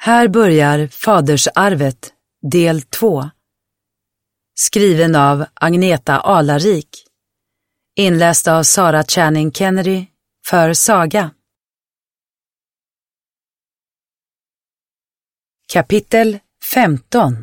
Här börjar Fadersarvet, del 2. Skriven av Agneta Alarik. Inläst av Sara Channing Kennedy för Saga. Kapitel 15.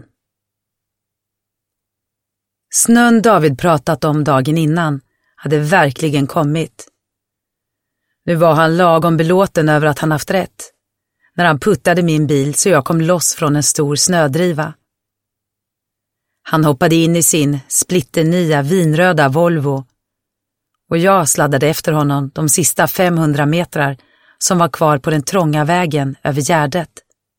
Snön David pratat om dagen innan hade verkligen kommit. Nu var han lagom belåten över att han haft rätt, när han puttade min bil så jag kom loss från en stor snödriva. Han hoppade in i sin splitternya vinröda Volvo och jag sladdade efter honom de sista 500 metrar som var kvar på den trånga vägen över Gärdet.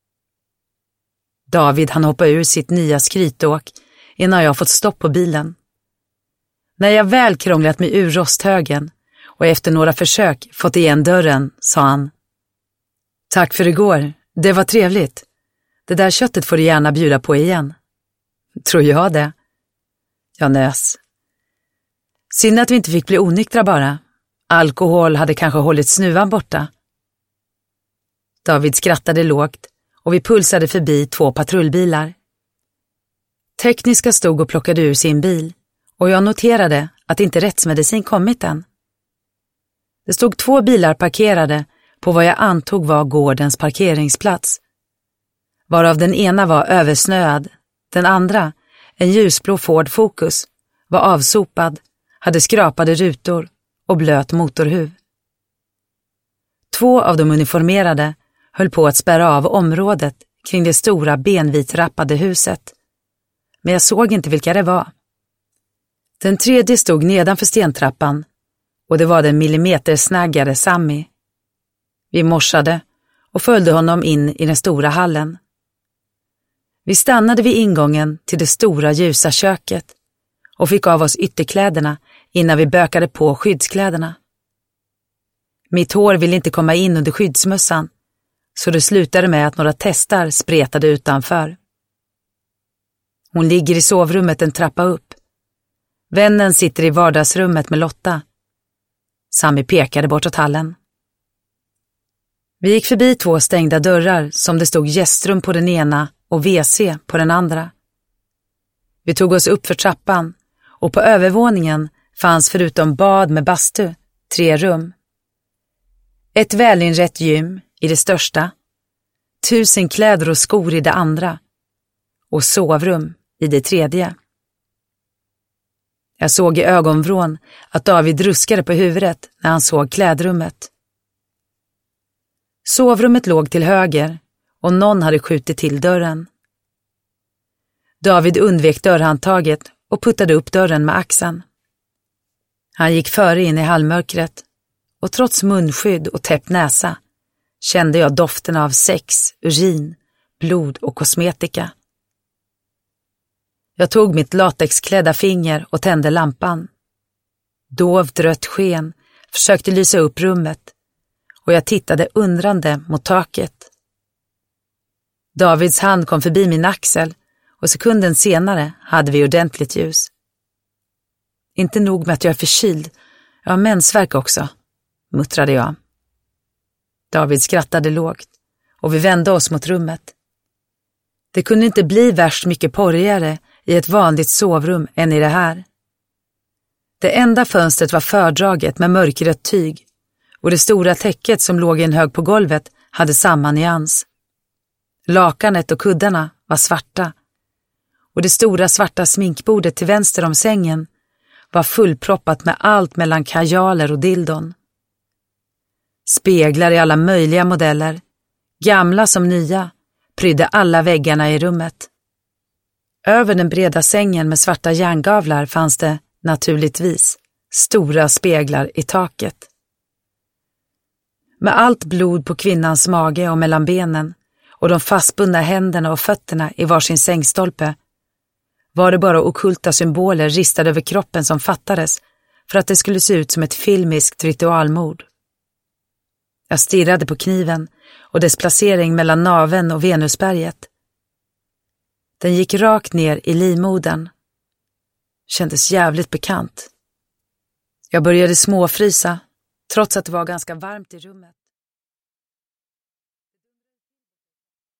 David han hoppade ur sitt nya skrytåk innan jag fått stopp på bilen. När jag väl krånglat mig ur rosthögen och efter några försök fått igen dörren, sa han: "Tack för igår, det var trevligt. Det där köttet får du gärna bjuda på igen." "Tror jag det?" Jag nös. Synd att vi inte fick bli onyktra bara. Alkohol hade kanske hållit snuvan borta. David skrattade lågt och vi pulsade förbi 2 patrullbilar. Tekniska stod och plockade ur sin bil och jag noterade att inte rättsmedicin kommit än. Det stod 2 bilar parkerade på vad jag antog var gårdens parkeringsplats, varav den ena var översnöad, den andra, en ljusblå Ford Focus, var avsopad, hade skrapade rutor och blöt motorhuv. 2 av de uniformerade höll på att spärra av området kring det stora benvitrappade huset, men jag såg inte vilka det var. Den tredje stod nedanför stentrappan och det var den millimetersnaggade Sammy. Vi morsade och följde honom in i den stora hallen. Vi stannade vid ingången till det stora ljusa köket och fick av oss ytterkläderna innan vi bökade på skyddskläderna. Mitt hår ville inte komma in under skyddsmössan, så det slutade med att några testar spretade utanför. Hon ligger i sovrummet en trappa upp. Vännen sitter i vardagsrummet med Lotta. Sammy pekade bortåt hallen. Vi gick förbi 2 stängda dörrar som det stod gästrum på den ena och WC på den andra. Vi tog oss upp för trappan och på övervåningen fanns förutom bad med bastu 3 rum. Ett välinrett gym i det största, 1000 kläder och skor i det andra och sovrum i det tredje. Jag såg i ögonvrån att David ruskade på huvudet när han såg klädrummet. Sovrummet låg till höger och någon hade skjutit till dörren. David undvek dörrhandtaget och puttade upp dörren med axeln. Han gick före in i halvmörkret och trots munskydd och täppt näsa kände jag doften av sex, urin, blod och kosmetika. Jag tog mitt latexklädda finger och tände lampan. Dovt rött sken försökte lysa upp rummet och jag tittade undrande mot taket. Davids hand kom förbi min axel och sekunden senare hade vi ordentligt ljus. Inte nog med att jag är förkyld, jag har mensvärk också, muttrade jag. David skrattade lågt och vi vände oss mot rummet. Det kunde inte bli värst mycket porrigare i ett vanligt sovrum än i det här. Det enda fönstret var fördraget med mörkrött tyg och det stora täcket som låg i en hög på golvet hade samma nyans. Lakanet och kuddarna var svarta och det stora svarta sminkbordet till vänster om sängen var fullproppat med allt mellan kajaler och dildon. Speglar i alla möjliga modeller, gamla som nya, prydde alla väggarna i rummet. Över den breda sängen med svarta järngavlar fanns det, naturligtvis, stora speglar i taket. Med allt blod på kvinnans mage och mellan benen och de fastbundna händerna och fötterna i varsin sängstolpe var det bara ockulta symboler ristade över kroppen som fattades för att det skulle se ut som ett filmiskt ritualmord. Jag stirrade på kniven och dess placering mellan naveln och Venusberget. Den gick rakt ner i livmodern. Kändes jävligt bekant. Jag började småfrysa, trots att det var ganska varmt i rummet.